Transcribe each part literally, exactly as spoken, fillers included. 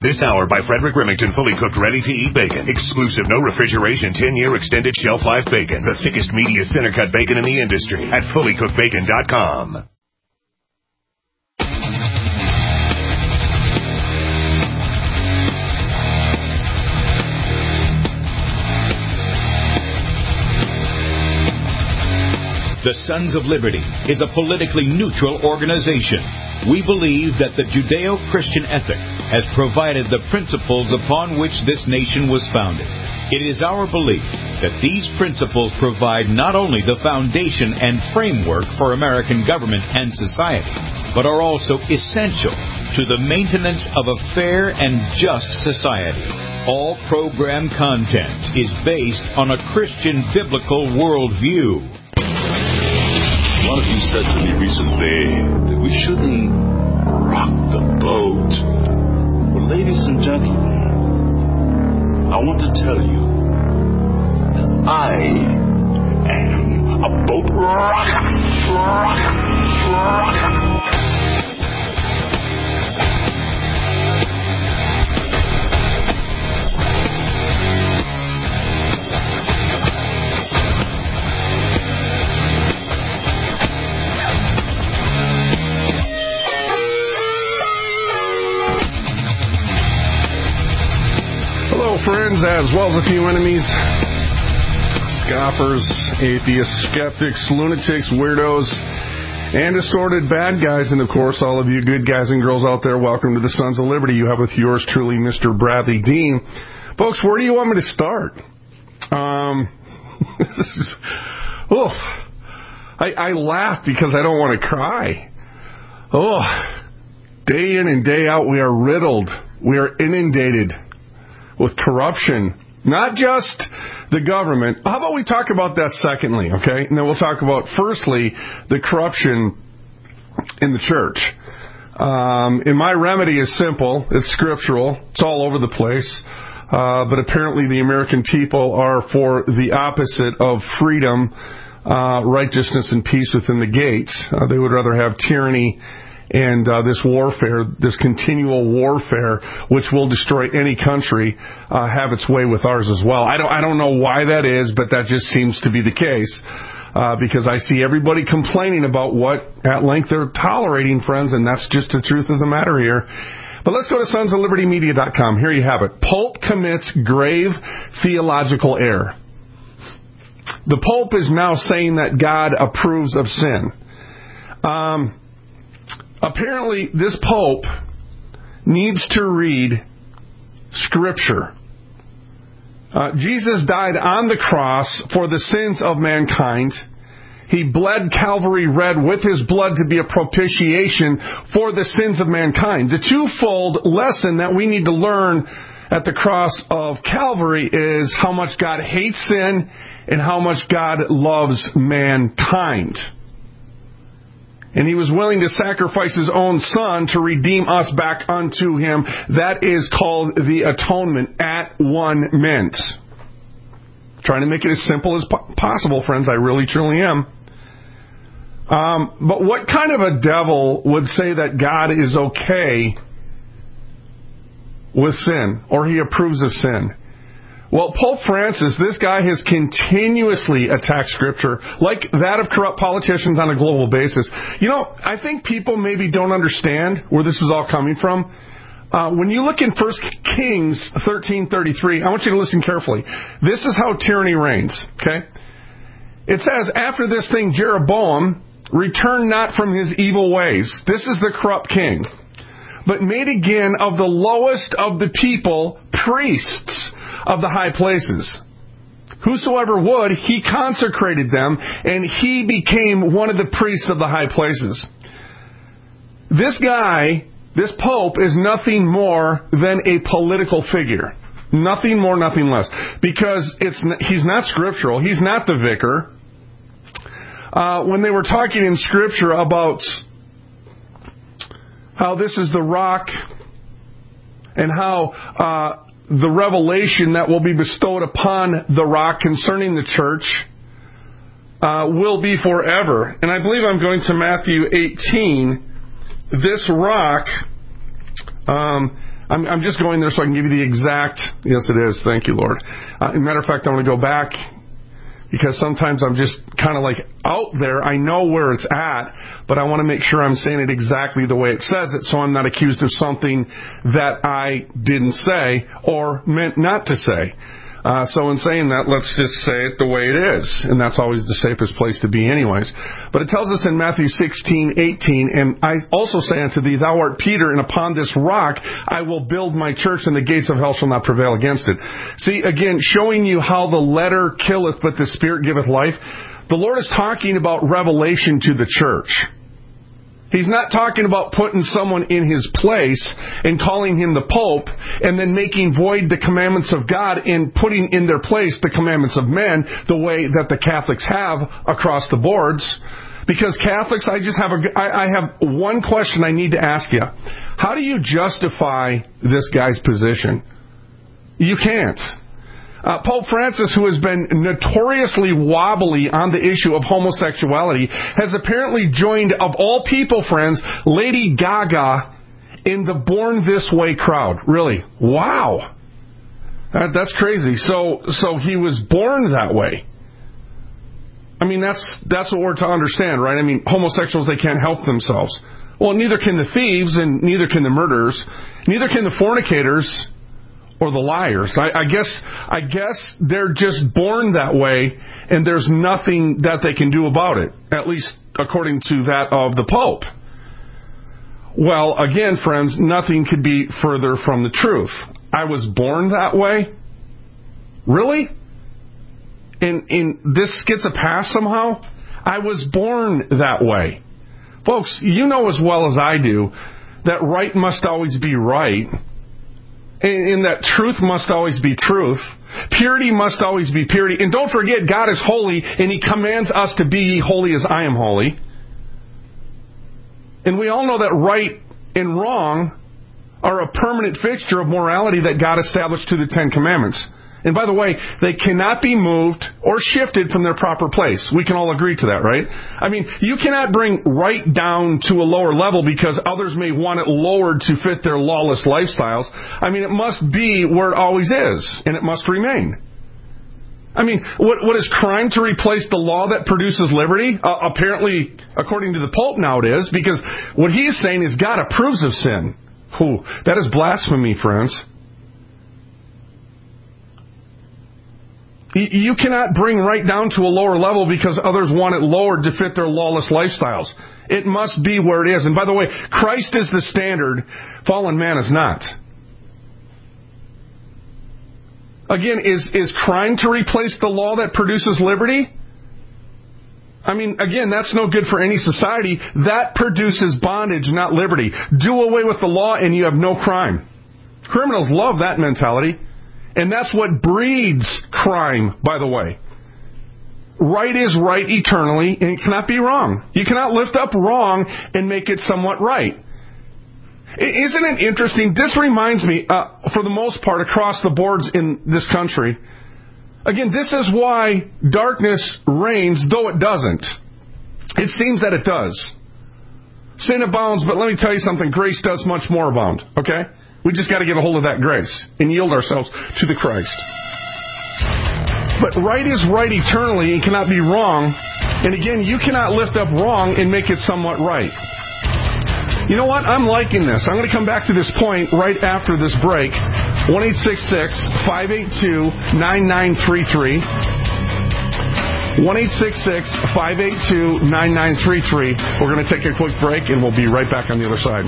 This hour by Frederick Remington, fully cooked, ready-to-eat bacon. Exclusive, no refrigeration, ten-year extended shelf life bacon. The thickest, meatiest, center-cut bacon in the industry at fully cooked bacon dot com. The Sons of Liberty is a politically neutral organization. We believe that the Judeo-Christian ethic has provided the principles upon which this nation was founded. It is our belief that these principles provide not only the foundation and framework for American government and society, but are also essential to the maintenance of a fair and just society. All program content is based on a Christian biblical worldview. One of you said to me recently that we shouldn't rock the boat. Well, ladies and gentlemen, I want to tell you that I am a boat rocker. Rocker. Rocker. Friends, as well as a few enemies, scoffers, atheists, skeptics, lunatics, weirdos, and assorted bad guys, and of course all of you good guys and girls out there, welcome to the Sons of Liberty. You have with yours truly, Mister Bradley Dean. Folks, where do you want me to start? Um, this is, oh, I, I laugh because I don't want to cry. Oh, day in and day out, we are riddled, we are inundated with corruption, not just the government. How about we talk about that secondly, okay? And then we'll talk about, firstly, the corruption in the church. Um, and my remedy is simple. It's scriptural. It's all over the place. Uh, but apparently the American people are for the opposite of freedom, uh, righteousness, and peace within the gates. Uh, they would rather have tyranny and uh, this warfare, this continual warfare, which will destroy any country, uh, have its way with ours as well. I don't, I don't know why that is, but that just seems to be the case. Uh, because I see everybody complaining about what at length they're tolerating, friends, and that's just the truth of the matter here. But let's go to sons of liberty media dot com. Here you have it. Pope commits grave theological error. The Pope is now saying that God approves of sin. Um... Apparently, this Pope needs to read Scripture. Uh, Jesus died on the cross for the sins of mankind. He bled Calvary red with his blood to be a propitiation for the sins of mankind. The twofold lesson that we need to learn at the cross of Calvary is how much God hates sin and how much God loves mankind. And he was willing to sacrifice his own son to redeem us back unto him. That is called the atonement at one mint. Trying to make it as simple as possible, friends. I really, truly am. Um, but what kind of a devil would say that God is okay with sin, or he approves of sin? Well, Pope Francis, this guy has continuously attacked Scripture, like that of corrupt politicians on a global basis. You know, I think people maybe don't understand where this is all coming from. Uh, when you look in First Kings thirteen thirty-three, I want you to listen carefully. This is how tyranny reigns, okay? It says, after this thing, Jeroboam returned not from his evil ways. This is the corrupt king. But made again of the lowest of the people priests of the high places. Whosoever would, he consecrated them, and he became one of the priests of the high places. This guy, this Pope, is nothing more than a political figure. Nothing more, nothing less. Because it's he's not scriptural. He's not the vicar. Uh, when they were talking in Scripture about how this is the rock and how uh, the revelation that will be bestowed upon the rock concerning the church uh, will be forever. And I believe I'm going to Matthew eighteen. This rock, um, I'm, I'm just going there so I can give you the exact... Yes, it is. Thank you, Lord. Uh, as a matter of fact, I want to go back because sometimes I'm just kind of like out there. I know where it's at, but I want to make sure I'm saying it exactly the way it says it so I'm not accused of something that I didn't say or meant not to say. Uh, so in saying that, let's just say it the way it is. And that's always the safest place to be anyways. But it tells us in Matthew sixteen eighteen, and I also say unto thee, thou art Peter, and upon this rock I will build my church, and the gates of hell shall not prevail against it. See, again, showing you how the letter killeth, but the Spirit giveth life. The Lord is talking about revelation to the church. He's not talking about putting someone in his place and calling him the Pope and then making void the commandments of God and putting in their place the commandments of men the way that the Catholics have across the boards. Because Catholics, I just have a, I, I have one question I need to ask you. How do you justify this guy's position? You can't. Uh, Pope Francis, who has been notoriously wobbly on the issue of homosexuality, has apparently joined, of all people, friends, Lady Gaga in the Born This Way crowd. Really. Wow. That, that's crazy. So, so he was born that way. I mean, that's that's what we're to understand, right? I mean, homosexuals, they can't help themselves. Well, neither can the thieves and neither can the murderers. Neither can the fornicators or the liars. I, I guess I guess they're just born that way, and there's nothing that they can do about it, at least according to that of the Pope. Well, again, friends, nothing could be further from the truth. I was born that way? Really? And, and this gets a pass somehow? I was born that way. Folks, you know as well as I do that right must always be right, in that truth must always be truth. Purity must always be purity. And don't forget, God is holy, and He commands us to be ye holy as I am holy. And we all know that right and wrong are a permanent fixture of morality that God established to the Ten Commandments. And by the way, they cannot be moved or shifted from their proper place. We can all agree to that, right? I mean, you cannot bring right down to a lower level because others may want it lowered to fit their lawless lifestyles. I mean, it must be where it always is, and it must remain. I mean, what, what is crime to replace the law that produces liberty? Uh, apparently, according to the Pope now it is, because what he is saying is God approves of sin. Whew, that is blasphemy, friends. You cannot bring right down to a lower level because others want it lowered to fit their lawless lifestyles. It must be where it is. And by the way, Christ is the standard. Fallen man is not. Again, is, is crime to replace the law that produces liberty? I mean, again, that's no good for any society. That produces bondage, not liberty. Do away with the law and you have no crime. Criminals love that mentality. And that's what breeds crime, by the way. Right is right eternally, and it cannot be wrong. You cannot lift up wrong and make it somewhat right. Isn't it interesting? This reminds me, uh, for the most part, across the boards in this country. Again, this is why darkness reigns, though it doesn't. It seems that it does. Sin abounds, but let me tell you something. Grace does much more abound, okay? We just got to get a hold of that grace and yield ourselves to the Christ. But right is right eternally and cannot be wrong. And again, you cannot lift up wrong and make it somewhat right. You know what? I'm liking this. I'm going to come back to this point right after this break. one eight six six, five eight two, nine nine three three. one eight six six, five eight two, nine nine three three. We're going to take a quick break and we'll be right back on the other side.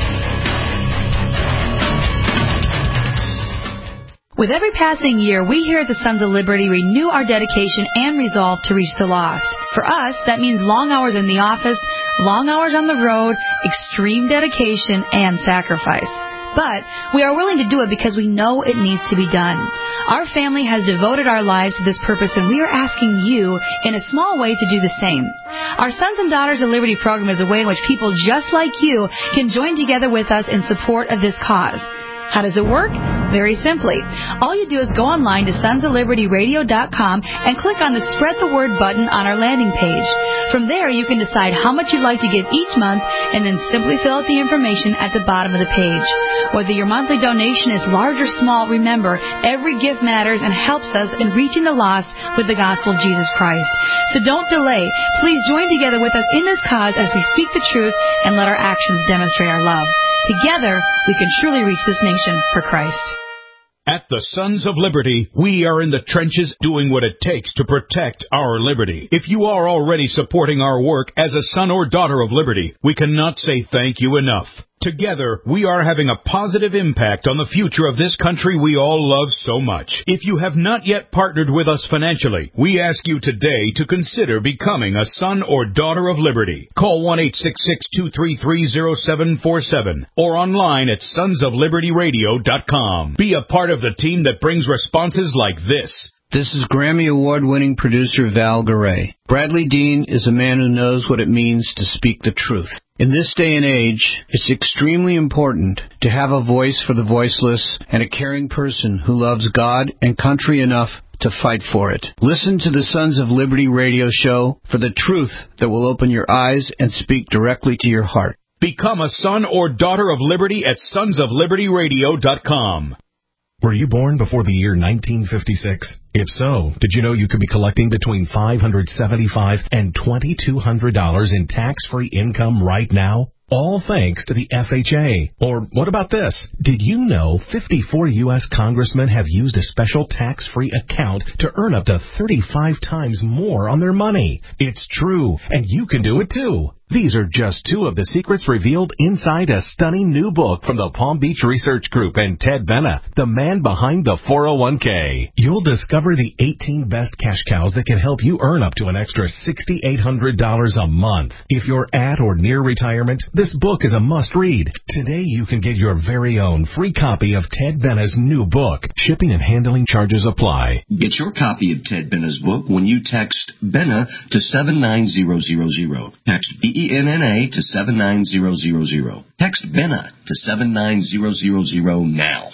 With every passing year, we here at the Sons of Liberty renew our dedication and resolve to reach the lost. For us, that means long hours in the office, long hours on the road, extreme dedication, and sacrifice. But we are willing to do it because we know it needs to be done. Our family has devoted our lives to this purpose, and we are asking you, in a small way, to do the same. Our Sons and Daughters of Liberty program is a way in which people just like you can join together with us in support of this cause. How does it work? Very simply. All you do is go online to sons of liberty radio dot com and click on the Spread the Word button on our landing page. From there, you can decide how much you'd like to give each month and then simply fill out the information at the bottom of the page. Whether your monthly donation is large or small, remember, every gift matters and helps us in reaching the lost with the gospel of Jesus Christ. So don't delay. Please join together with us in this cause as we speak the truth and let our actions demonstrate our love. Together, we can truly reach this nation for Christ. At the Sons of Liberty, we are in the trenches doing what it takes to protect our liberty. If you are already supporting our work as a son or daughter of liberty, we cannot say thank you enough. Together, we are having a positive impact on the future of this country we all love so much. If you have not yet partnered with us financially, we ask you today to consider becoming a son or daughter of liberty. Call one eight six six, two three three, zero seven four seven or online at sons of liberty radio dot com. Be a part of the team that brings responses like this. This is Grammy Award-winning producer Val Garay. Bradley Dean is a man who knows what it means to speak the truth. In this day and age, it's extremely important to have a voice for the voiceless and a caring person who loves God and country enough to fight for it. Listen to the Sons of Liberty radio show for the truth that will open your eyes and speak directly to your heart. Become a son or daughter of liberty at sons of liberty radio dot com. Were you born before the year nineteen fifty-six? If so, did you know you could be collecting between five hundred seventy-five dollars and two thousand two hundred dollars in tax-free income right now? All thanks to the F H A. Or what about this? Did you know fifty-four U S congressmen have used a special tax-free account to earn up to thirty-five times more on their money? It's true, and you can do it too. These are just two of the secrets revealed inside a stunning new book from the Palm Beach Research Group and Ted Benna, the man behind the four oh one k. You'll discover the eighteen best cash cows that can help you earn up to an extra six thousand eight hundred dollars a month. If you're at or near retirement, this book is a must-read. Today you can get your very own free copy of Ted Benna's new book. Shipping and handling charges apply. Get your copy of Ted Benna's book when you text Benna to seven nine zero zero zero. Text B E N N A to seven nine zero zero zero. Text Benna to seven nine zero zero zero now.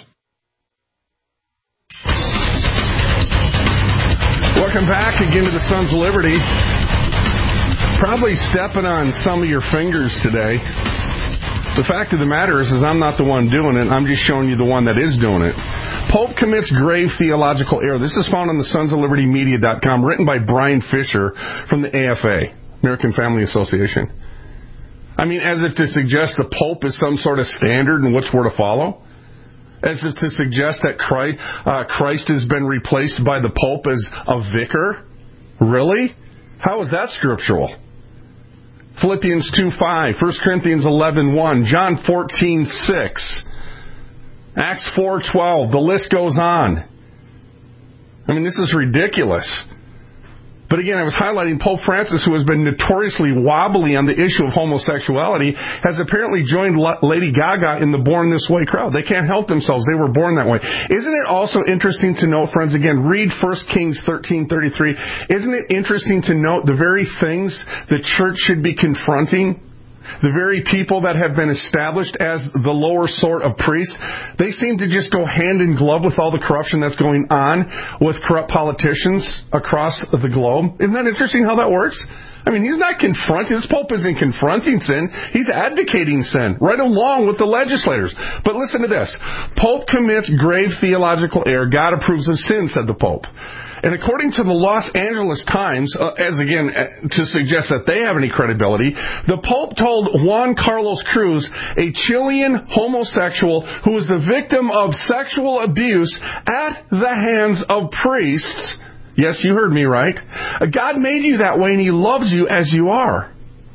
Welcome back again to the Sons of Liberty. Probably stepping on some of your fingers today. The fact of the matter is, is I'm not the one doing it. I'm just showing you the one that is doing it. Pope commits grave theological error. This is found on the sons of liberty media dot com, written by Brian Fisher from the A F A, American Family Association. I mean, as if to suggest the Pope is some sort of standard in which we're to follow? As if to suggest that Christ, uh, Christ has been replaced by the Pope as a vicar? Really? How is that scriptural? Philippians two five, First Corinthians eleven one, John fourteen six, Acts four twelve, the list goes on. I mean, this is ridiculous. But again, I was highlighting Pope Francis, who has been notoriously wobbly on the issue of homosexuality, has apparently joined Lady Gaga in the Born This Way crowd. They can't help themselves. They were born that way. Isn't it also interesting to note, friends, again, read First Kings thirteen thirty-three. Isn't it interesting to note the very things the church should be confronting? The very people that have been established as the lower sort of priests, they seem to just go hand in glove with all the corruption that's going on with corrupt politicians across the globe. Isn't that interesting how that works? I mean, he's not confronting, this Pope isn't confronting sin, he's advocating sin, right along with the legislators. But listen to this. Pope commits grave theological error. God approves of sin, said the Pope. And according to the Los Angeles Times, uh, as again, uh, to suggest that they have any credibility, the Pope told Juan Carlos Cruz, a Chilean homosexual who was the victim of sexual abuse at the hands of priests, yes, you heard me right, God made you that way and He loves you as you are.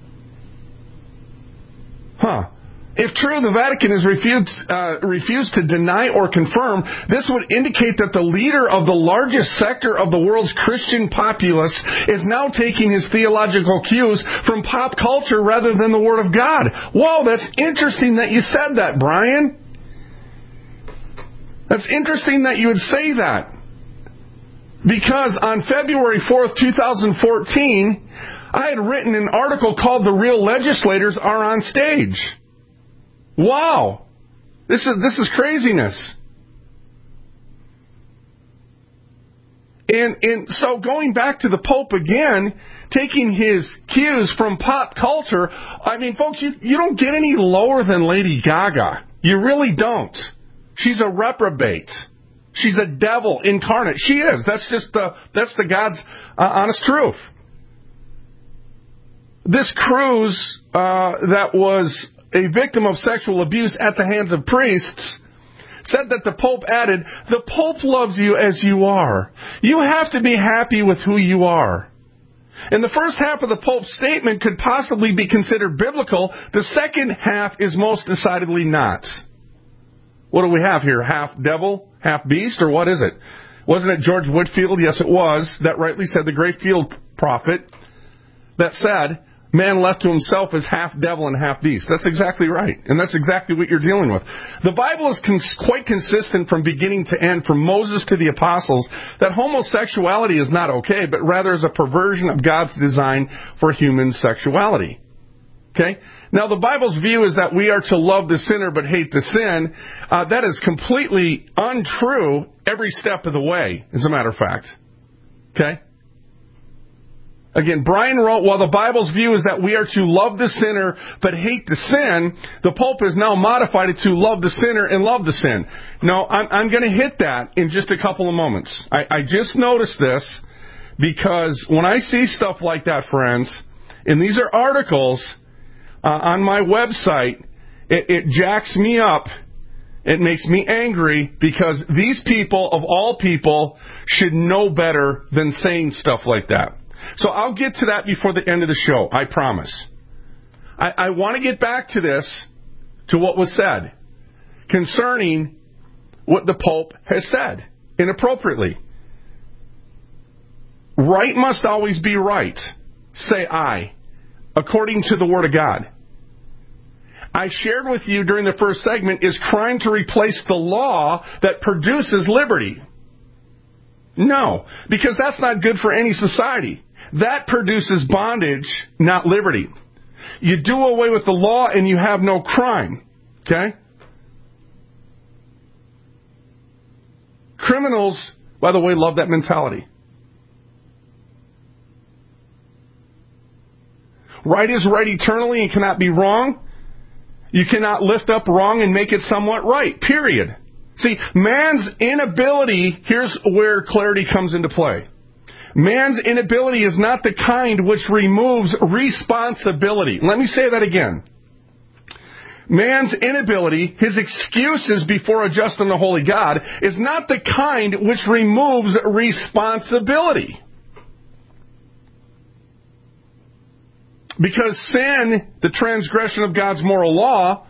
Huh. If true, the Vatican has refused, uh, refused to deny or confirm. This would indicate that the leader of the largest sector of the world's Christian populace is now taking his theological cues from pop culture rather than the Word of God. Whoa, that's interesting that you said that, Brian. That's interesting that you would say that. Because on February fourth, twenty fourteen, I had written an article called "The Real Legislators Are on Stage." Wow. This is this is craziness. And, and so going back to the Pope again, taking his cues from pop culture, I mean, folks, you, you don't get any lower than Lady Gaga. You really don't. She's a reprobate. She's a devil incarnate. She is. That's just the, that's the God's uh, honest truth. This Cruz uh, that was a victim of sexual abuse at the hands of priests said that the Pope added, the Pope loves you as you are. You have to be happy with who you are. And the first half of the Pope's statement could possibly be considered biblical. The second half is most decidedly not. What do we have here? Half devil, half beast, or what is it? Wasn't it George Whitefield? Yes, it was. That rightly said, the great field prophet, that said, man left to himself is half devil and half beast. That's exactly right. And that's exactly what you're dealing with. The Bible is cons- quite consistent from beginning to end, from Moses to the apostles, that homosexuality is not okay, but rather is a perversion of God's design for human sexuality. Okay? Now, the Bible's view is that we are to love the sinner but hate the sin. Uh, that is completely untrue every step of the way, as a matter of fact. Okay? Again, Brian wrote, while the Bible's view is that we are to love the sinner but hate the sin, the Pope has now modified it to love the sinner and love the sin. No, I'm, I'm going to hit that in just a couple of moments. I, I just noticed this because when I see stuff like that, friends, and these are articles uh, on my website, it, it jacks me up. It makes me angry because these people, of all people, should know better than saying stuff like that. So I'll get to that before the end of the show, I promise. I, I want to get back to this, to what was said, concerning what the Pope has said, inappropriately. Right must always be right, say I, according to the Word of God. I shared with you during the first segment, is crime to replace the law that produces liberty? No, because that's not good for any society. That produces bondage, not liberty. You do away with the law and you have no crime. Okay? Criminals, by the way, love that mentality. Right is right eternally and cannot be wrong. You cannot lift up wrong and make it somewhat right, period. See, man's inability, here's where clarity comes into play. Man's inability is not the kind which removes responsibility. Let me say that again. Man's inability, his excuses before a just and a holy God, is not the kind which removes responsibility. Because sin, the transgression of God's moral law,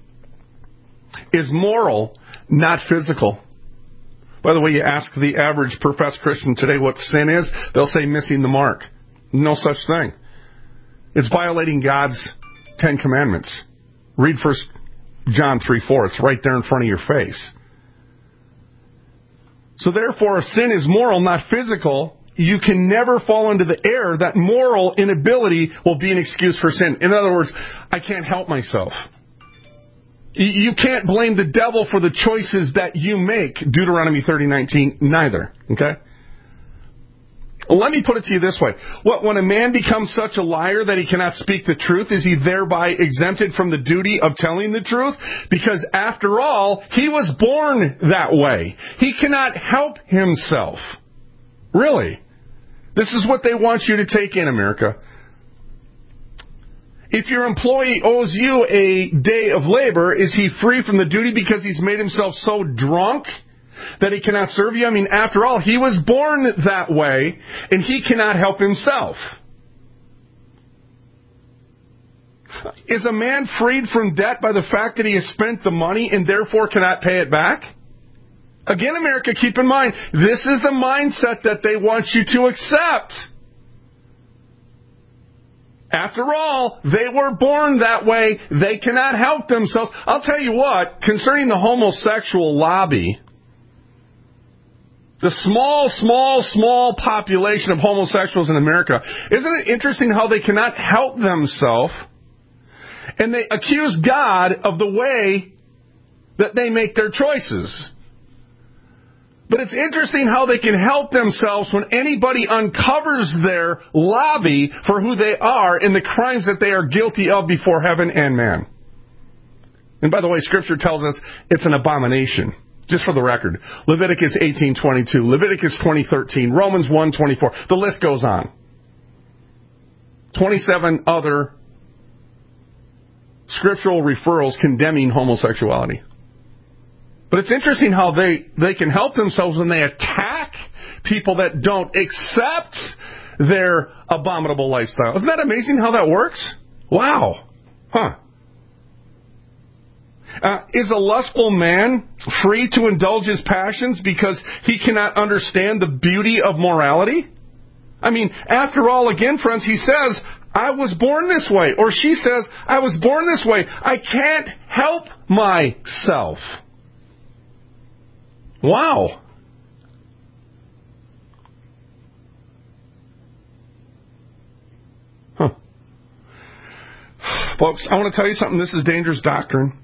is moral, not physical. By the way, you ask the average professed Christian today what sin is, they'll say missing the mark. No such thing. It's violating God's Ten Commandments. Read First John three four. It's right there in front of your face. So therefore, if sin is moral, not physical, you can never fall into the error that moral inability will be an excuse for sin. In other words, I can't help myself. You can't blame the devil for the choices that you make, Deuteronomy thirty nineteen, neither. Okay? Let me put it to you this way. What, when a man becomes such a liar that he cannot speak the truth, is he thereby exempted from the duty of telling the truth? Because after all, he was born that way. He cannot help himself. Really. This is what they want you to take in, America. If your employee owes you a day of labor, is he free from the duty because he's made himself so drunk that he cannot serve you? I mean, after all, he was born that way, and he cannot help himself. Is a man freed from debt by the fact that he has spent the money and therefore cannot pay it back? Again, America, keep in mind, this is the mindset that they want you to accept. After all, they were born that way. They cannot help themselves. I'll tell you what, concerning the homosexual lobby, the small, small, small population of homosexuals in America, isn't it interesting how they cannot help themselves and they accuse God of the way that they make their choices? But it's interesting how they can help themselves when anybody uncovers their lobby for who they are and the crimes that they are guilty of before heaven and man. And by the way, Scripture tells us it's an abomination. Just for the record, Leviticus eighteen twenty-two, Leviticus twenty thirteen, Romans one twenty-four. The list goes on. twenty-seven other scriptural referrals condemning homosexuality. But it's interesting how they, they can help themselves when they attack people that don't accept their abominable lifestyle. Isn't that amazing how that works? Wow. Huh. Uh, is a lustful man free to indulge his passions because he cannot understand the beauty of morality? I mean, after all, again, friends, he says, I was born this way. Or she says, I was born this way. I can't help myself. Wow. Huh. Folks, I want to tell you something. This is dangerous doctrine.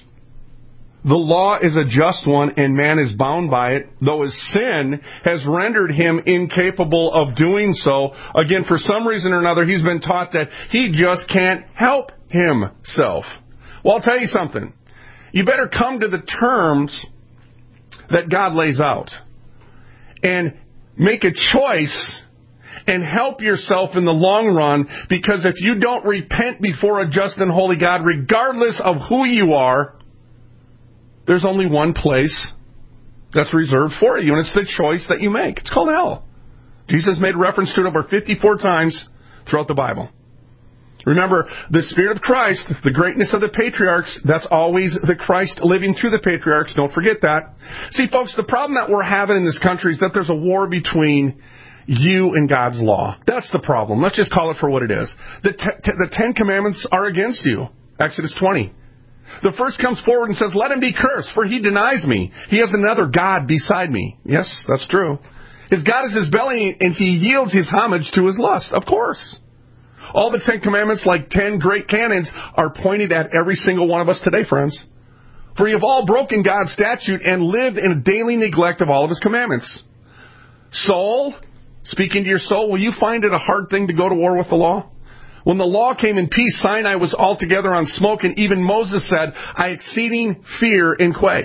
The law is a just one, and man is bound by it, though his sin has rendered him incapable of doing so. Again, for some reason or another, he's been taught that he just can't help himself. Well, I'll tell you something. You better come to the terms that God lays out and make a choice and help yourself in the long run, because if you don't repent before a just and holy God, regardless of who you are, there's only one place that's reserved for you, and it's the choice that you make. It's called hell. Jesus made reference to it over fifty-four times throughout the Bible. Remember, the Spirit of Christ, the greatness of the patriarchs, that's always the Christ living through the patriarchs. Don't forget that. See, folks, the problem that we're having in this country is that there's a war between you and God's law. That's the problem. Let's just call it for what it is. The, te- the Ten Commandments are against you. Exodus twenty. The first comes forward and says, let him be cursed, for he denies me. He has another God beside me. Yes, that's true. His God is his belly, and he yields his homage to his lust. Of course. All the Ten Commandments, like ten great canons, are pointed at every single one of us today, friends. For you have all broken God's statute and lived in a daily neglect of all of his commandments. Soul, speaking to your soul, will you find it a hard thing to go to war with the law? When the law came in peace, Sinai was altogether on smoke, and even Moses said, I exceeding fear and quake.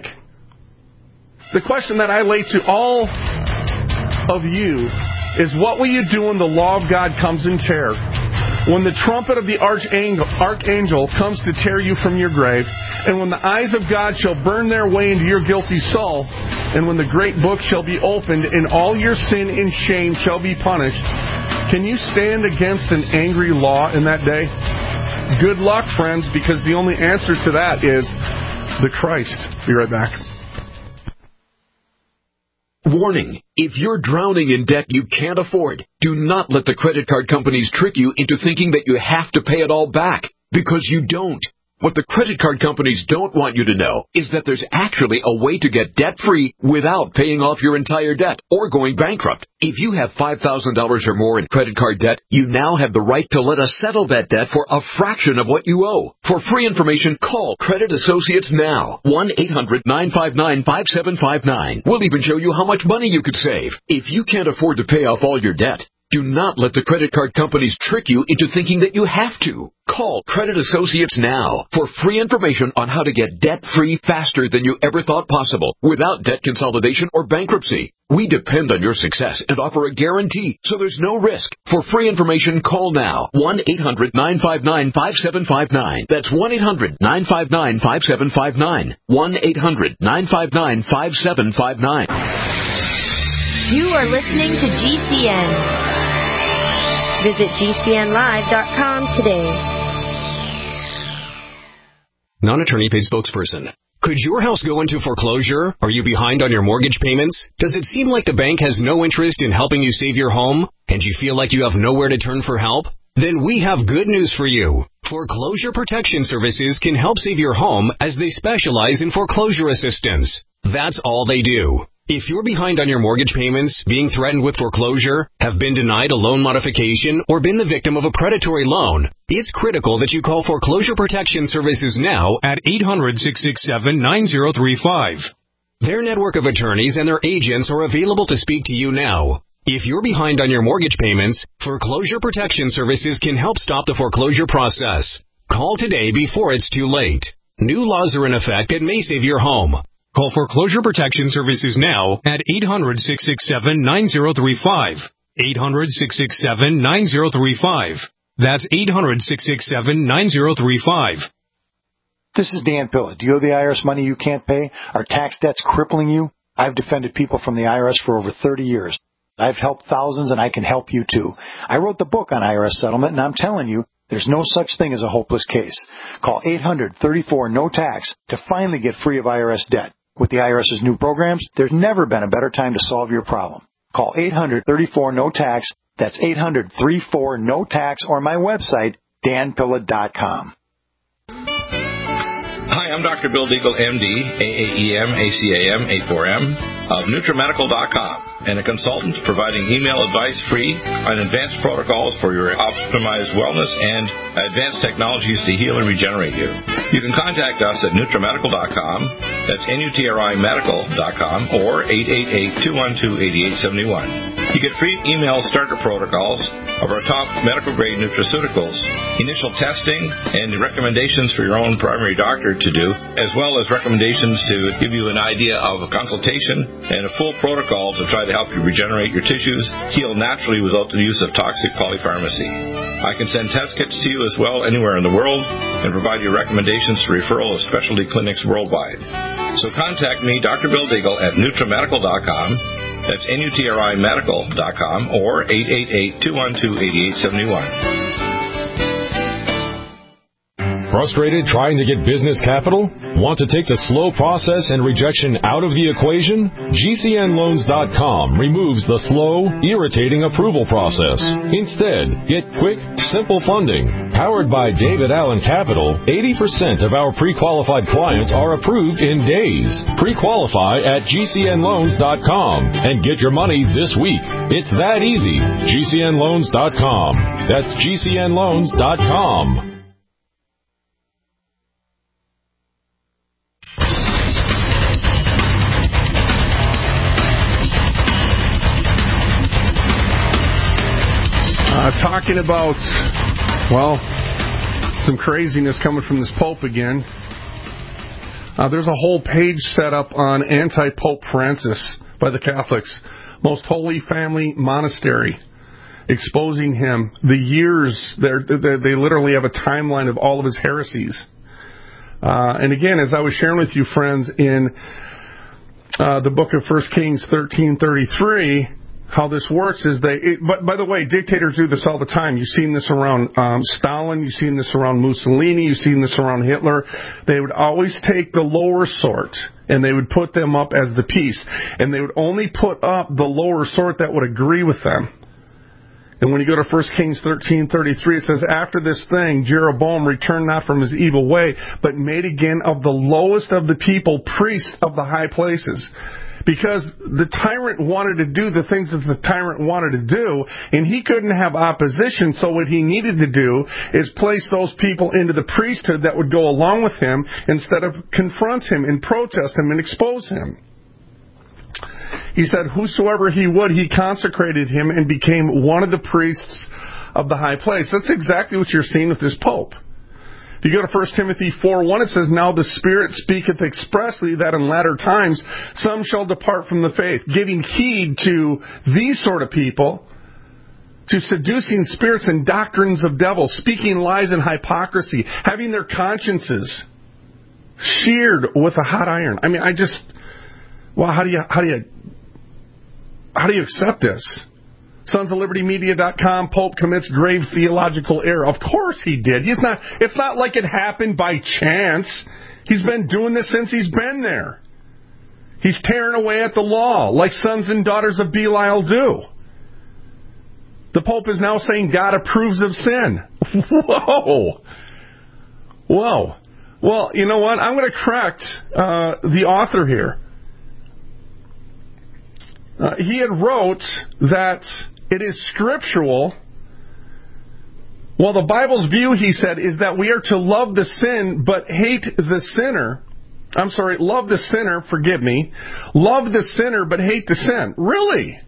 The question that I lay to all of you is, what will you do when the law of God comes in terror? When the trumpet of the archangel, archangel comes to tear you from your grave, and when the eyes of God shall burn their way into your guilty soul, and when the great book shall be opened, and all your sin and shame shall be punished, can you stand against an angry law in that day? Good luck, friends, because the only answer to that is the Christ. Be right back. Warning, if you're drowning in debt you can't afford, do not let the credit card companies trick you into thinking that you have to pay it all back, because you don't. What the credit card companies don't want you to know is that there's actually a way to get debt-free without paying off your entire debt or going bankrupt. If you have five thousand dollars or more in credit card debt, you now have the right to let us settle that debt for a fraction of what you owe. For free information, call Credit Associates now. one eight hundred nine five nine five seven five nine. We'll even show you how much money you could save. If you can't afford to pay off all your debt, do not let the credit card companies trick you into thinking that you have to. Call Credit Associates now for free information on how to get debt-free faster than you ever thought possible without debt consolidation or bankruptcy. We depend on your success and offer a guarantee, so there's no risk. For free information, call now. one eight hundred nine five nine five seven five nine. That's one eight hundred nine five nine five seven five nine. one eight hundred nine five nine five seven five nine. You are listening to G C N. Visit G C N live dot com today. Non-attorney paid spokesperson. Could your house go into foreclosure? Are you behind on your mortgage payments? Does it seem like the bank has no interest in helping you save your home? And you feel like you have nowhere to turn for help? Then we have good news for you. Foreclosure Protection Services can help save your home as they specialize in foreclosure assistance. That's all they do. If you're behind on your mortgage payments, being threatened with foreclosure, have been denied a loan modification, or been the victim of a predatory loan, it's critical that you call Foreclosure Protection Services now at eight hundred six six seven nine zero three five. Their network of attorneys and their agents are available to speak to you now. If you're behind on your mortgage payments, Foreclosure Protection Services can help stop the foreclosure process. Call today before it's too late. New laws are in effect that may save your home. Call Foreclosure Protection Services now at eight hundred, six six seven, nine zero three five. eight hundred, six six seven, nine zero three five. That's eight hundred, six six seven, nine zero three five. This is Dan Pilla. Do you owe the I R S money you can't pay? Are tax debts crippling you? I've defended people from the I R S for over thirty years. I've helped thousands, and I can help you too. I wrote the book on I R S settlement, and I'm telling you, there's no such thing as a hopeless case. Call eight hundred, thirty-four, no tax to finally get free of I R S debt. With the IRS's new programs, there's never been a better time to solve your problem. Call eight hundred, thirty-four, no tax. That's eight hundred, thirty-four, no tax, or my website, dan pilla dot com. Hi, I'm Doctor Bill Deagle, M D, A A E M, A C A M, eighty-four M, of NutriMedical dot com, and a consultant providing email advice free on advanced protocols for your optimized wellness and advanced technologies to heal and regenerate you. You can contact us at NutriMedical dot com, that's N U T R I Medical dot com, or eight eight eight, two one two, eight eight seven one. You get free email starter protocols of our top medical-grade nutraceuticals, initial testing, and recommendations for your own primary doctor to do, as well as recommendations to give you an idea of a consultation and a full protocol to try to help you regenerate your tissues, heal naturally without the use of toxic polypharmacy. I can send test kits to you as well anywhere in the world and provide you recommendations for referral of specialty clinics worldwide. So contact me, Doctor Bill Deagle, at NutriMedical dot com. That's N U T R I Medical dot com, or eight eight eight, two one two, eight eight seven one. Frustrated trying to get business capital? Want to take the slow process and rejection out of the equation? G C N loans dot com removes the slow, irritating approval process. Instead, get quick, simple funding. Powered by David Allen Capital, eighty percent of our pre-qualified clients are approved in days. Pre-qualify at G C N loans dot com and get your money this week. It's that easy. G C N loans dot com. That's G C N loans dot com. Uh, talking about, well, some craziness coming from this Pope again. Uh, there's a whole page set up on anti-Pope Francis by the Catholics. Most Holy Family Monastery, exposing him. The years, they're, they're, they literally have a timeline of all of his heresies. Uh, and again, as I was sharing with you, friends, in uh, the book of First Kings thirteen thirty-three, how this works is they, it, but by the way, dictators do this all the time. You've seen this around um, Stalin, you've seen this around Mussolini, you've seen this around Hitler. They would always take the lower sort and they would put them up as the peace. And they would only put up the lower sort that would agree with them. And when you go to First Kings thirteen thirty-three, it says, after this thing, Jeroboam returned not from his evil way, but made again of the lowest of the people priests of the high places. Because the tyrant wanted to do the things that the tyrant wanted to do, and he couldn't have opposition, so what he needed to do is place those people into the priesthood that would go along with him instead of confront him and protest him and expose him. He said, whosoever he would, he consecrated him and became one of the priests of the high place. That's exactly what you're seeing with this Pope. If you go to First Timothy four one, it says, now the Spirit speaketh expressly that in latter times some shall depart from the faith, giving heed to these sort of people, to seducing spirits and doctrines of devils, speaking lies and hypocrisy, having their consciences seared with a hot iron. I mean, I just, well, how do you, how do you, how do you accept this? Sons of Liberty Media dot com, Pope commits grave theological error. Of course he did. He's not. It's not like it happened by chance. He's been doing this since he's been there. He's tearing away at the law like sons and daughters of Belial do. The Pope is now saying God approves of sin. Whoa. Whoa. Well, you know what? I'm going to correct uh, the author here. Uh, he had wrote that it is scriptural. Well, the Bible's view, he said, is that we are to love the sin but hate the sinner. I'm sorry, love the sinner, forgive me, love the sinner but hate the sin. Really?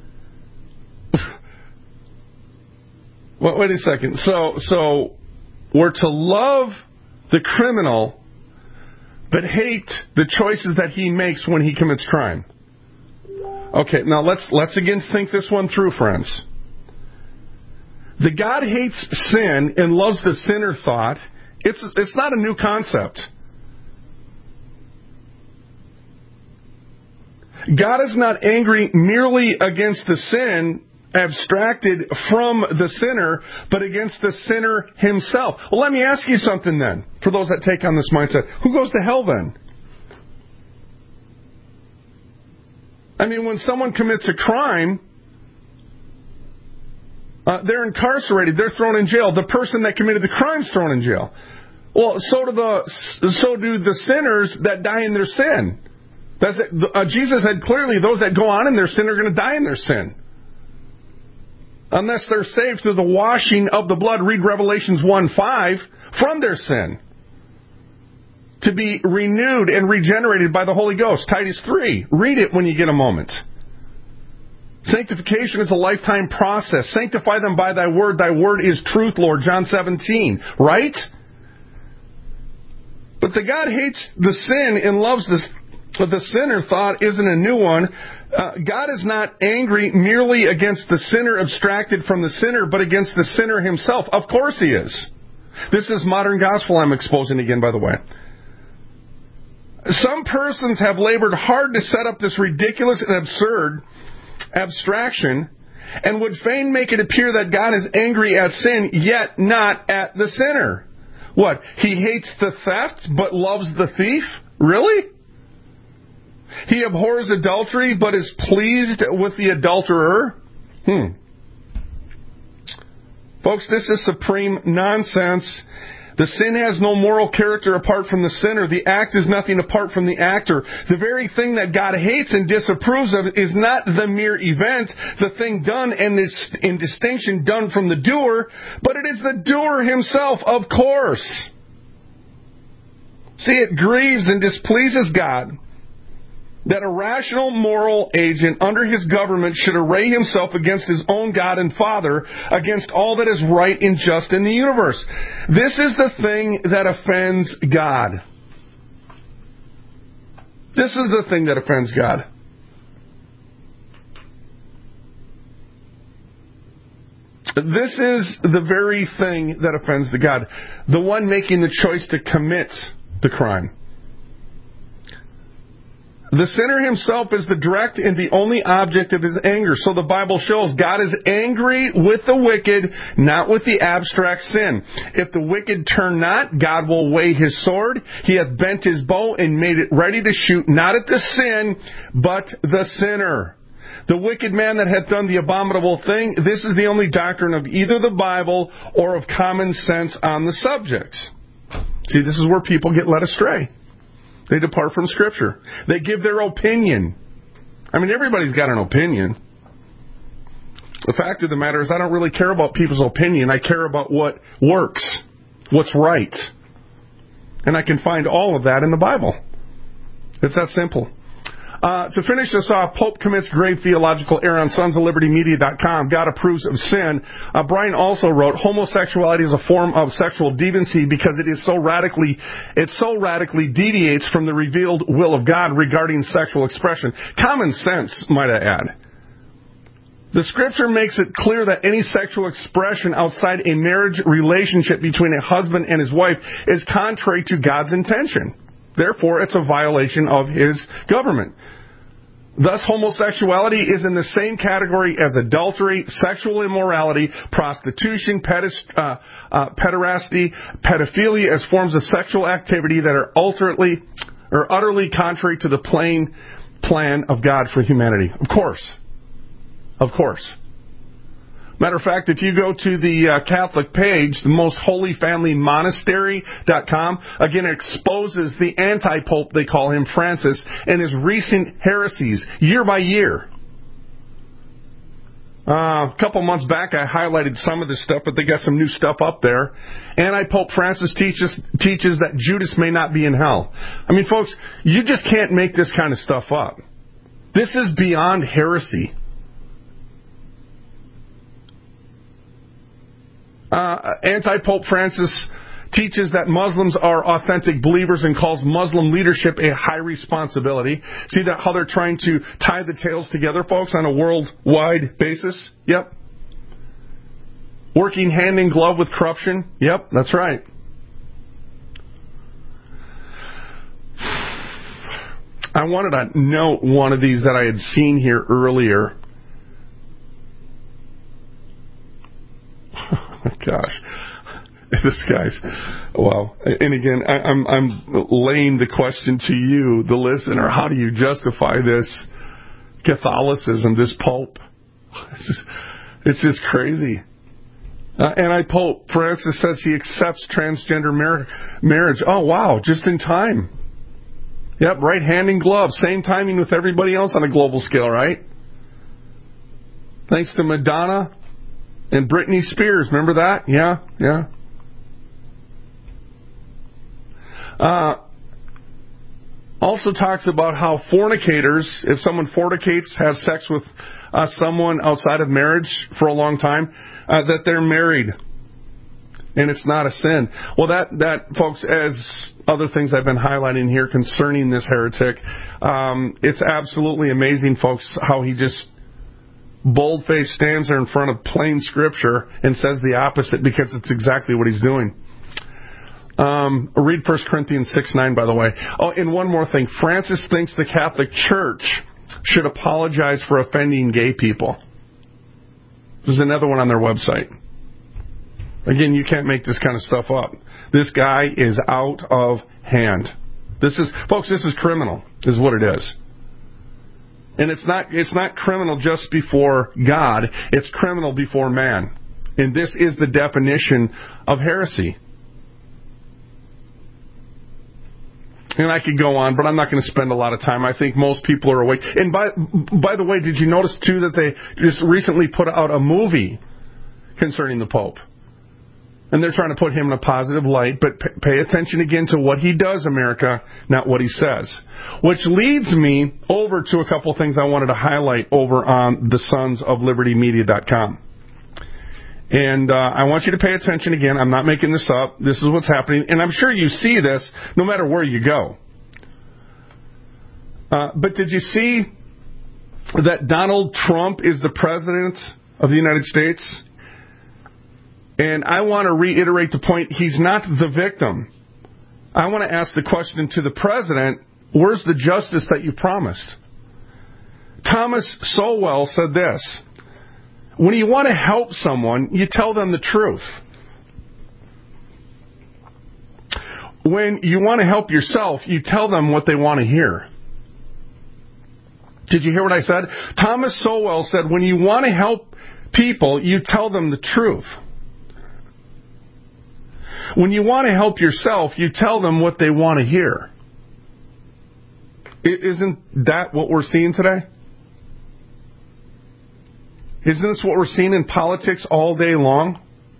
Well, wait a second. So, so we're to love the criminal but hate the choices that he makes when he commits crime. Okay, now let's let's again think this one through, friends. The God hates sin and loves the sinner thought, it's it's not a new concept. God is not angry merely against the sin abstracted from the sinner, but against the sinner himself. Well, let me ask you something then, for those that take on this mindset. Who goes to hell then? I mean, when someone commits a crime, uh, they're incarcerated, they're thrown in jail. The person that committed the crime is thrown in jail. Well, so do the so do the sinners that die in their sin. That's it. Uh, Jesus said clearly, those that go on in their sin are going to die in their sin. Unless they're saved through the washing of the blood, read Revelations one five, from their sin. To be renewed and regenerated by the Holy Ghost. Titus three, read it when you get a moment. Sanctification is a lifetime process. Sanctify them by thy word. Thy word is truth, Lord. John seventeen, right? But the God hates the sin and loves the But the sinner thought isn't a new one. Uh, God is not angry merely against the sinner abstracted from the sinner, but against the sinner himself. Of course he is. This is modern gospel I'm exposing again, by the way. Some persons have labored hard to set up this ridiculous and absurd abstraction and would fain make it appear that God is angry at sin, yet not at the sinner. What? He hates the theft, but loves the thief? Really? He abhors adultery, but is pleased with the adulterer? Hmm. Folks, this is supreme nonsense. The sin has no moral character apart from the sinner. The act is nothing apart from the actor. The very thing that God hates and disapproves of is not the mere event, the thing done and this in distinction done from the doer, but it is the doer himself, of course. See, it grieves and displeases God that a rational moral agent under his government should array himself against his own God and Father, against all that is right and just in the universe. This is the thing that offends God. This is the thing that offends God. This is the very thing that offends the God. The one making the choice to commit the crime. The sinner himself is the direct and the only object of his anger. So the Bible shows God is angry with the wicked, not with the abstract sin. If the wicked turn not, God will weigh his sword. He hath bent his bow and made it ready to shoot, not at the sin, but the sinner. The wicked man that hath done the abominable thing, this is the only doctrine of either the Bible or of common sense on the subject. See, this is where people get led astray. They depart from Scripture. They give their opinion. I mean, everybody's got an opinion. The fact of the matter is I don't really care about people's opinion. I care about what works, what's right. And I can find all of that in the Bible. It's that simple. Uh, to finish this off, Pope commits grave theological error on sons of liberty media dot com. God approves of sin. Uh, Brian also wrote, homosexuality is a form of sexual deviancy because it is so radically, it so radically deviates from the revealed will of God regarding sexual expression. Common sense, might I add. The Scripture makes it clear that any sexual expression outside a marriage relationship between a husband and his wife is contrary to God's intention. Therefore, it's a violation of his government. Thus, homosexuality is in the same category as adultery, sexual immorality, prostitution, pedis, uh, uh, pederasty, pedophilia as forms of sexual activity that are ultimately or utterly contrary to the plain plan of God for humanity. Of course. Of course. Matter of fact, if you go to the uh, Catholic page, the Most Holy Family Monastery dot com, again, it exposes the anti-pope, they call him, Francis, and his recent heresies, year by year. Uh, a couple months back, I highlighted some of this stuff, but they got some new stuff up there. Anti-Pope Francis teaches teaches that Judas may not be in hell. I mean, folks, you just can't make this kind of stuff up. This is beyond heresy. Uh, Anti-Pope Francis teaches that Muslims are authentic believers and calls Muslim leadership a high responsibility. See that how they're trying to tie the tails together, folks, on a worldwide basis? Yep. Working hand in glove with corruption? Yep, that's right. I wanted to note one of these that I had seen here earlier. Oh my gosh. This guy's, wow. And again, I, I'm, I'm laying the question to you, the listener. How do you justify this Catholicism, this Pope? It's just, it's just crazy. Uh, Anti-Pope Francis says he accepts transgender mar- marriage. Oh, wow, just in time. Yep, right hand in glove. Same timing with everybody else on a global scale, right? Thanks to Madonna and Britney Spears. Remember that? Yeah, yeah. Uh, also talks about how fornicators, if someone fornicates, has sex with uh, someone outside of marriage for a long time, uh, that they're married. And it's not a sin. Well, that, that, folks, as other things I've been highlighting here concerning this heretic, um, it's absolutely amazing, folks, how he just bold-faced stands there in front of plain Scripture and says the opposite, because it's exactly what he's doing. Um, read First Corinthians six nine, by the way. Oh, and one more thing. Francis thinks the Catholic Church should apologize for offending gay people. There's another one on their website. Again, you can't make this kind of stuff up. This guy is out of hand. This is, folks, this is criminal, is what it is. And it's not, it's not criminal just before God. It's criminal before man. And this is the definition of heresy. And I could go on, but I'm not going to spend a lot of time. I think most people are awake. And by by the way, did you notice, too, that they just recently put out a movie concerning the Pope? And they're trying to put him in a positive light, but p- pay attention again to what he does, America, not what he says. Which leads me over to a couple things I wanted to highlight over on the sons of liberty media dot com. And uh, I want you to pay attention again. I'm not making this up. This is what's happening. And I'm sure you see this no matter where you go. Uh, but did you see that Donald Trump is the president of the United States? And I want to reiterate the point. He's not the victim. I want to ask the question to the president, where's the justice that you promised? Thomas Sowell said this: when you want to help someone, you tell them the truth. When you want to help yourself, you tell them what they want to hear. Did you hear what I said? Thomas Sowell said, when you want to help people, you tell them the truth. When you want to help yourself, you tell them what they want to hear. Isn't that what we're seeing today? Isn't this what we're seeing in politics all day long?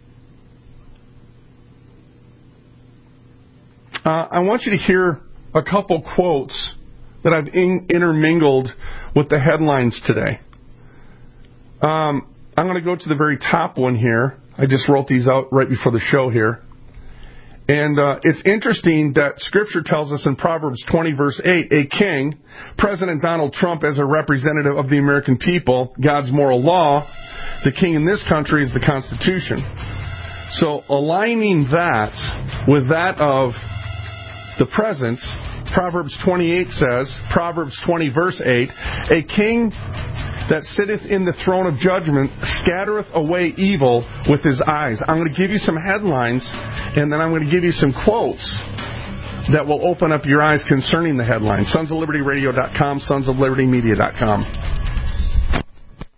Uh, I want you to hear a couple quotes that I've in, intermingled with the headlines today. Um, I'm going to go to the very top one here. I just wrote these out right before the show here. And uh, it's interesting that Scripture tells us in Proverbs twenty, verse eight, a king, President Donald Trump as a representative of the American people, God's moral law, the king in this country is the Constitution. So aligning that with that of the present, Proverbs twenty-eight says, Proverbs twenty, verse eight, a king that sitteth in the throne of judgment scattereth away evil with his eyes. I'm going to give you some headlines, and then I'm going to give you some quotes that will open up your eyes concerning the headlines. sons of liberty radio dot com, sons of liberty media dot com.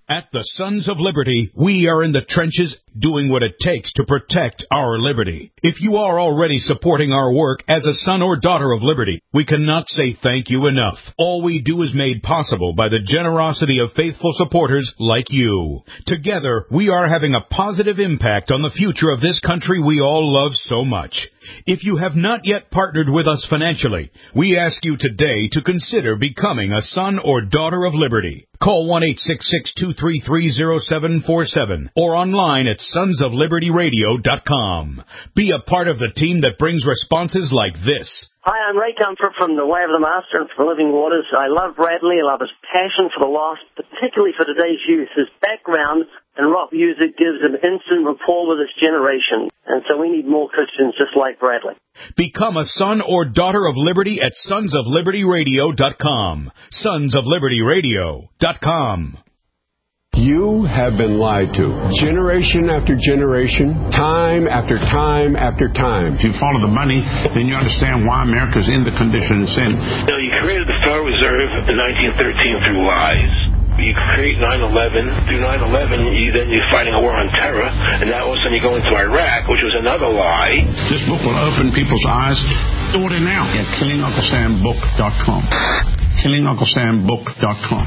At the Sons of Liberty, we are in the trenches doing what it takes to protect our liberty. If you are already supporting our work as a son or daughter of liberty, we cannot say thank you enough. All we do is made possible by the generosity of faithful supporters like you. Together, we are having a positive impact on the future of this country we all love so much. If you have not yet partnered with us financially, we ask you today to consider becoming a son or daughter of liberty. Call one eight six six, two three three, zero seven four seven or online at sons of liberty radio dot com. Be a part of the team that brings responses like this. Hi, I'm Ray Comfort from The Way of the Master and from Living Waters. I love Bradley. I love his passion for the lost, particularly for today's youth. His background in rock music gives an instant rapport with this generation. And so we need more Christians just like Bradley. Become a son or daughter of liberty at sons of liberty radio dot com. sons of liberty radio dot com. You have been lied to, generation after generation, time after time after time. If you follow the money, then you understand why America's in the condition it's in. You know, you created the Federal Reserve in nineteen thirteen through lies. You create nine eleven. Through nine eleven, you, then you're fighting a war on terror, and now all of a sudden you go into Iraq, which was another lie. This book will open people's eyes. Order now at killing uncle sam book dot com. killing uncle sam book dot com.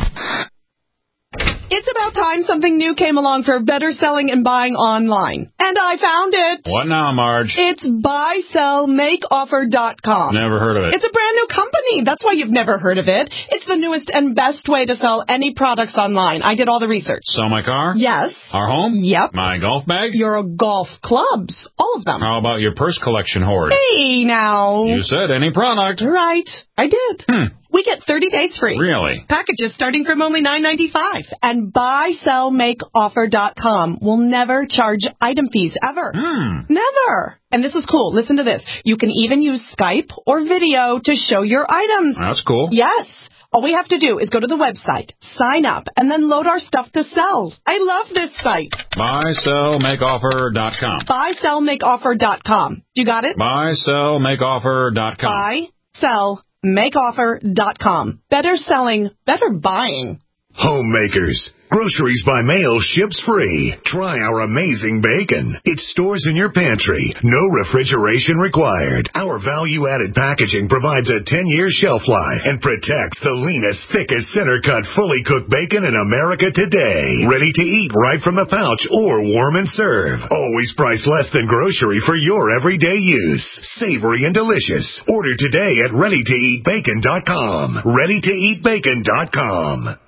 It's about time something new came along for better selling and buying online. And I found it. What now, Marge? It's buy sell make offer dot com. Never heard of it. It's a brand new company. That's why you've never heard of it. It's the newest and best way to sell any products online. I did all the research. Sell my car? Yes. Our home? Yep. My golf bag? Your golf clubs. All of them. How about your purse collection hoard? Hey, now. You said any product. Right. I did. Hmm. We get thirty days free. Really? Packages starting from only nine ninety-five. And buy sell make offer dot com will never charge item fees ever. Hmm. Never. And this is cool. Listen to this. You can even use Skype or video to show your items. That's cool. Yes. All we have to do is go to the website, sign up, and then load our stuff to sell. I love this site. buy sell make offer dot com. buy sell make offer dot com. You got it? buy sell make offer dot com. buy sell make offer dot com. Better selling, better buying. Homemakers. Groceries by mail ships free. Try our amazing bacon. It stores in your pantry. No refrigeration required. Our value-added packaging provides a ten-year shelf life and protects the leanest, thickest, center-cut, fully cooked bacon in America today. Ready to eat right from the pouch or warm and serve. Always priced less than grocery for your everyday use. Savory and delicious. Order today at ready to eat bacon dot com. ready to eat bacon dot com.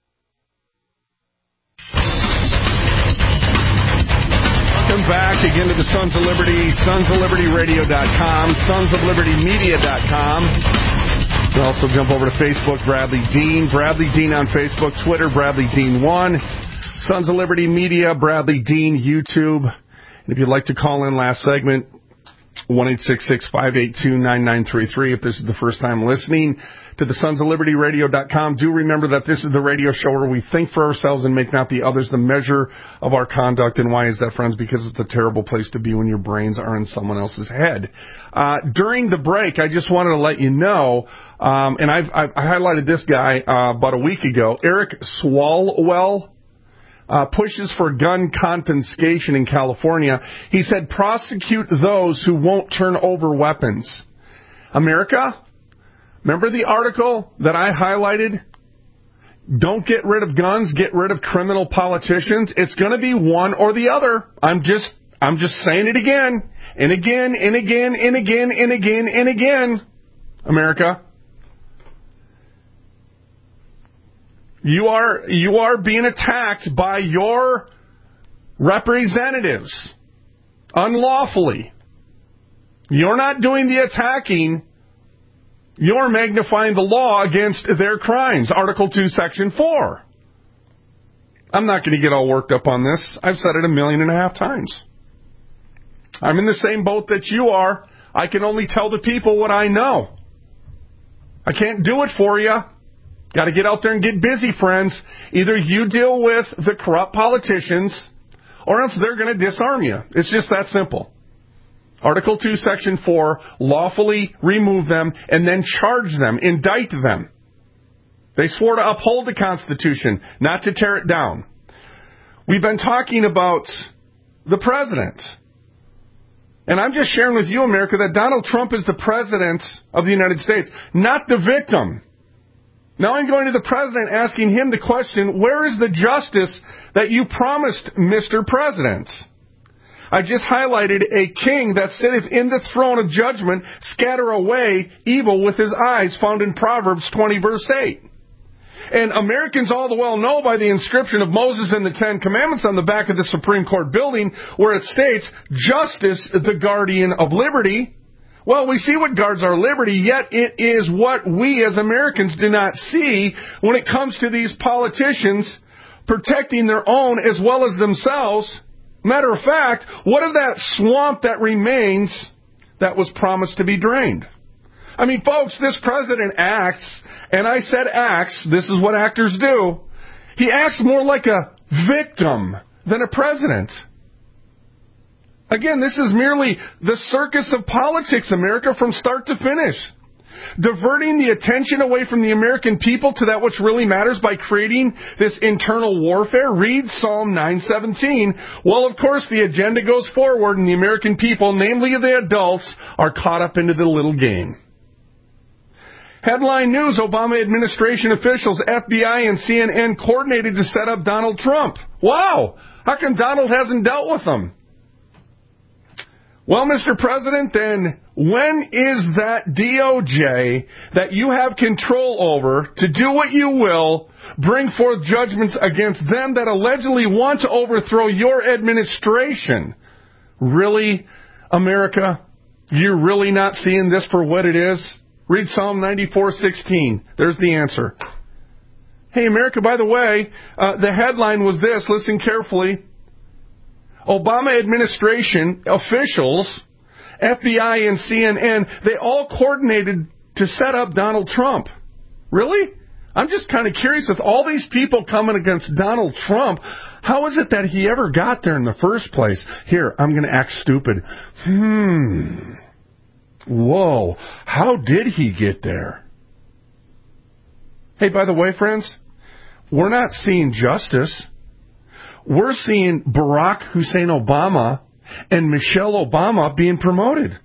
Welcome back again to the Sons of Liberty, sons of liberty radio dot com, sons of liberty media dot com. You can also jump over to Facebook, Bradley Dean, Bradley Dean on Facebook, Twitter, Bradley Dean one, Sons of Liberty Media, Bradley Dean, YouTube. And if you'd like to call in last segment, one eight six six, five eight two, nine nine three three. If this is the first time listening to the sons of liberty radio dot com, do remember that this is the radio show where we think for ourselves and make not the others the measure of our conduct. And why is that, friends? Because it's a terrible place to be when your brains are in someone else's head. Uh, during the break, I just wanted to let you know, um, and I've, I've I highlighted this guy uh, about a week ago, Eric Swalwell. Uh, pushes for gun confiscation in California. He said, prosecute those who won't turn over weapons. America, remember the article that I highlighted? Don't get rid of guns, get rid of criminal politicians. It's going to be one or the other. I'm just, I'm just saying it again, and again, and again, and again, and again, and again. America. You are you are being attacked by your representatives unlawfully. You're not doing the attacking. You're magnifying the law against their crimes. Article two, Section four. I'm not going to get all worked up on this. I've said it a million and a half times. I'm in the same boat that you are. I can only tell the people what I know. I can't do it for you. Got to get out there and get busy, friends. Either you deal with the corrupt politicians, or else they're going to disarm you. It's just that simple. Article two, Section four, lawfully remove them and then charge them, indict them. They swore to uphold the Constitution, not to tear it down. we've been talking about the president. And I'm just sharing with you, America, that Donald Trump is the president of the United States, not the victim. Now I'm going to the president asking him the question, where is the justice that you promised, Mister President? I just highlighted a king that sitteth in the throne of judgment, scatter away evil with his eyes, found in Proverbs twenty, verse eight. And Americans all the well know by the inscription of Moses and the Ten Commandments on the back of the Supreme Court building, where it states, justice, the guardian of liberty. Well, we see what guards our liberty, yet it is what we as Americans do not see when it comes to these politicians protecting their own as well as themselves. Matter of fact, what of that swamp that remains that was promised to be drained? I mean, folks, this president acts, and I said acts, this is what actors do. He acts more like a victim than a president. Again, this is merely the circus of politics, America, from start to finish. Diverting the attention away from the American people to that which really matters by creating this internal warfare. Read Psalm nine seventeen. Well, of course, the agenda goes forward, and the American people, namely the adults, are caught up into the little game. Headline news, Obama administration officials, F B I, and C N N coordinated to set up Donald Trump. Wow! How come Donald hasn't dealt with them? Well, Mister President, then when is that D O J that you have control over to do what you will, bring forth judgments against them that allegedly want to overthrow your administration? Really, America? You're really not seeing this for what it is? Read Psalm ninety-four sixteen. There's the answer. Hey, America, by the way, uh, the headline was this. Listen carefully. Obama administration officials, F B I and C N N, they all coordinated to set up Donald Trump. Really? I'm just kind of curious, with all these people coming against Donald Trump, how is it that he ever got there in the first place? Here, I'm going to act stupid. Hmm. Whoa, how did he get there? Hey, by the way, friends, we're not seeing justice. We're seeing Barack Hussein Obama and Michelle Obama being promoted.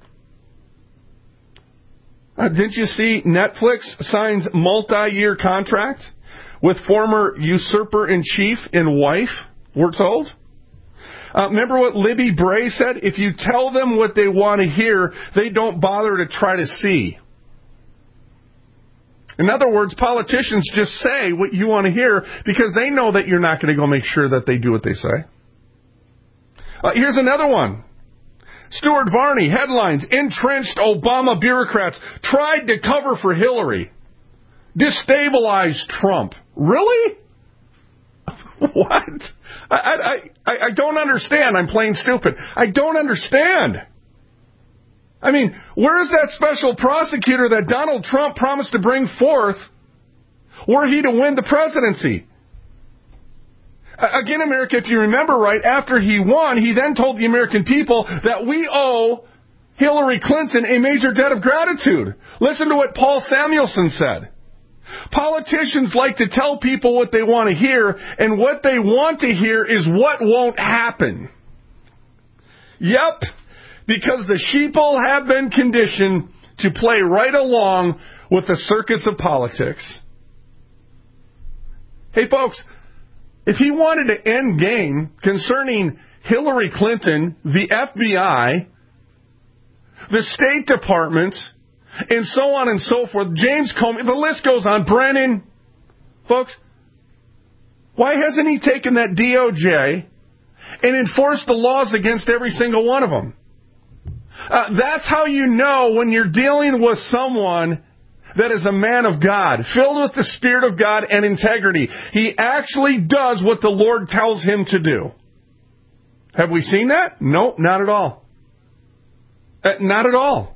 Uh, didn't you see Netflix signs multi-year contract with former usurper-in-chief and wife, we're told? Uh, remember what Libby Bray said? If you tell them what they want to hear, they don't bother to try to see. In other words, politicians just say what you want to hear because they know that you're not going to go make sure that they do what they say. Uh, here's another one. Stuart Varney, headlines, entrenched Obama bureaucrats tried to cover for Hillary. Destabilized Trump. Really? What? I, I, I, I don't understand. I'm playing stupid. I don't understand. I mean, where's that special prosecutor that Donald Trump promised to bring forth were he to win the presidency? Again, America, if you remember right, after he won, he then told the American people that we owe Hillary Clinton a major debt of gratitude. Listen to what Paul Samuelson said. Politicians like to tell people what they want to hear, and what they want to hear is what won't happen. Yep, because the sheeple have been conditioned to play right along with the circus of politics. Hey, folks, if he wanted to end game concerning Hillary Clinton, the F B I, the State Department, and so on and so forth, James Comey, the list goes on, Brennan, folks, why hasn't he taken that D O J and enforced the laws against every single one of them? Uh, that's how you know when you're dealing with someone that is a man of God, filled with the Spirit of God and integrity. He actually does what the Lord tells him to do. Have we seen that? No, not at all. Uh, not at all.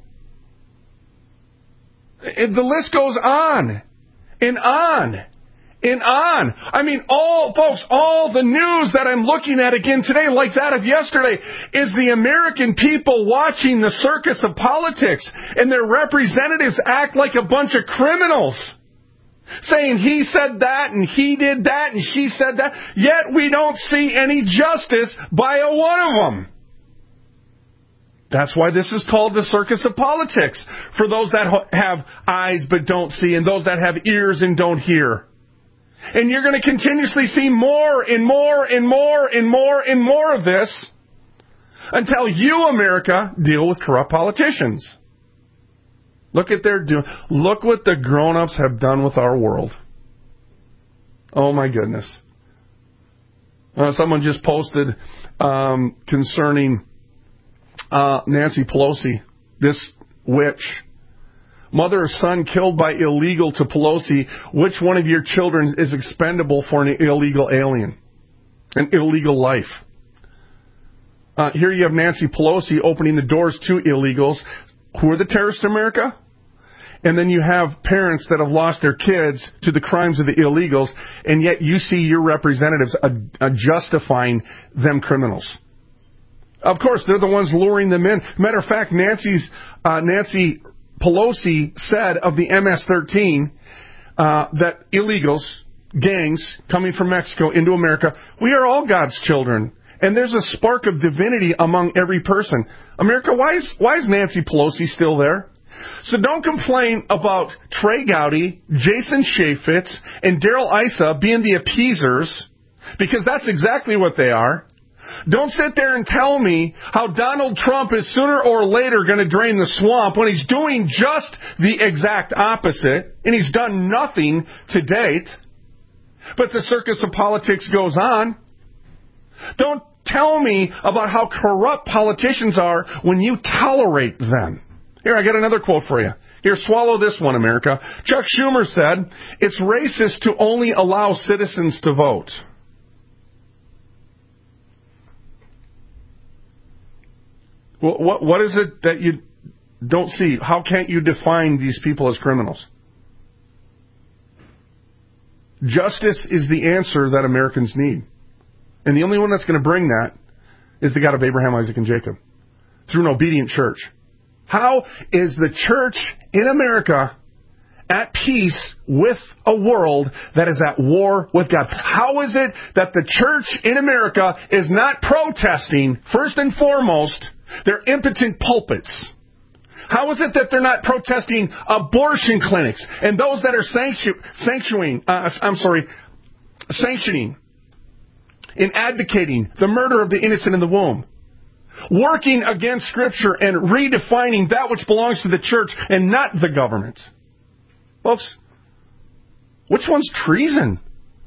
It, the list goes on and on and on. I mean, all, folks, all the news that I'm looking at again today, like that of yesterday, is the American people watching the circus of politics, and their representatives act like a bunch of criminals. saying he said that and he did that and she said that, yet we don't see any justice by a one of them. That's why this is called the circus of politics, for those that ho- have eyes but don't see, and those that have ears and don't hear. And you're going to continuously see more and more and more and more and more of this until you, America, deal with corrupt politicians. Look at their do. Look what the grown-ups have done with our world. Oh my goodness! Uh, someone just posted um, concerning uh, Nancy Pelosi, this witch. Mother or son killed by illegal to Pelosi. Which one of your children is expendable for an illegal alien, an illegal life? Uh, here you have Nancy Pelosi opening the doors to illegals. Who are the terrorists in America? And then you have parents that have lost their kids to the crimes of the illegals, and yet you see your representatives uh, uh, justifying them criminals. Of course, they're the ones luring them in. Matter of fact, Nancy's uh, Nancy Pelosi said of the M S thirteen uh, that illegals, gangs coming from Mexico into America, we are all God's children. And there's a spark of divinity among every person. America, why is, why is Nancy Pelosi still there? So don't complain about Trey Gowdy, Jason Chaffetz, and Daryl Issa being the appeasers, because that's exactly what they are. Don't sit there and tell me how Donald Trump is sooner or later going to drain the swamp when he's doing just the exact opposite, and he's done nothing to date. But the circus of politics goes on. Don't tell me about how corrupt politicians are when you tolerate them. Here, I got another quote for you. Here, swallow this one, America. Chuck Schumer said, it's racist to only allow citizens to vote. Well, what, what is it that you don't see? How can't you define these people as criminals? Justice is the answer that Americans need. And the only one that's going to bring that is the God of Abraham, Isaac, and Jacob through an obedient church. How is the church in America at peace with a world that is at war with God? How is it that the church in America is not protesting, first and foremost, their impotent pulpits? How is it that they're not protesting abortion clinics and those that are sanctu- sanctuing, uh, I'm sorry, sanctioning in advocating the murder of the innocent in the womb, working against Scripture and redefining that which belongs to the church and not the government? Folks, which one's treason?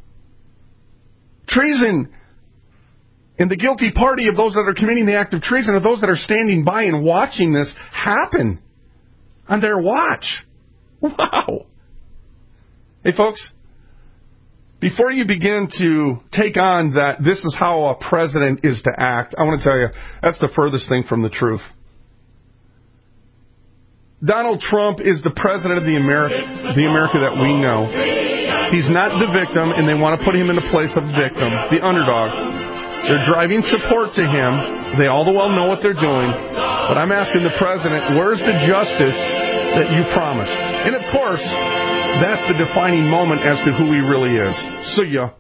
Treason in the guilty party of those that are committing the act of treason are those that are standing by and watching this happen on their watch. Wow. Hey, folks, before you begin to take on that this is how a president is to act, I want to tell you, that's the furthest thing from the truth. Donald Trump is the president of the America, the America that we know. He's not the victim, and they want to put him in the place of the victim, the underdog. They're driving support to him. They all the well know what they're doing. But I'm asking the president, where's the justice that you promised? And of course, that's the defining moment as to who he really is. See ya.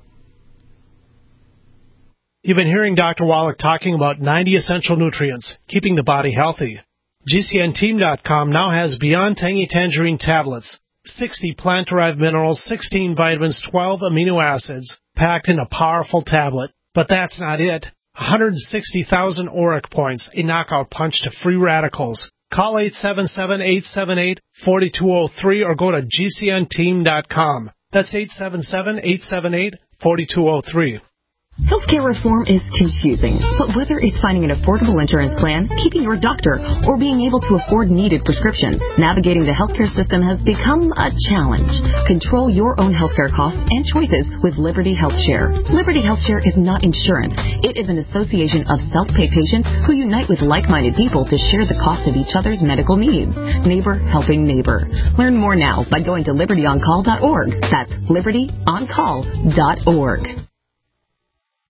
You've been hearing Doctor Wallach talking about ninety essential nutrients, keeping the body healthy. G C N team dot com now has Beyond Tangy Tangerine tablets, sixty plant-derived minerals, sixteen vitamins, twelve amino acids, packed in a powerful tablet. But that's not it. one hundred sixty thousand auric points, a knockout punch to free radicals. Call eight seven seven, eight seven eight, four two zero three or go to G C N team dot com. That's eight seven seven, eight seven eight, four two zero three. Healthcare reform is confusing, but whether it's finding an affordable insurance plan, keeping your doctor, or being able to afford needed prescriptions, navigating the healthcare system has become a challenge. Control your own healthcare costs and choices with Liberty HealthShare. Liberty HealthShare is not insurance. It is an association of self-pay patients who unite with like-minded people to share the cost of each other's medical needs. Neighbor helping neighbor. Learn more now by going to liberty on call dot org. That's liberty on call dot org.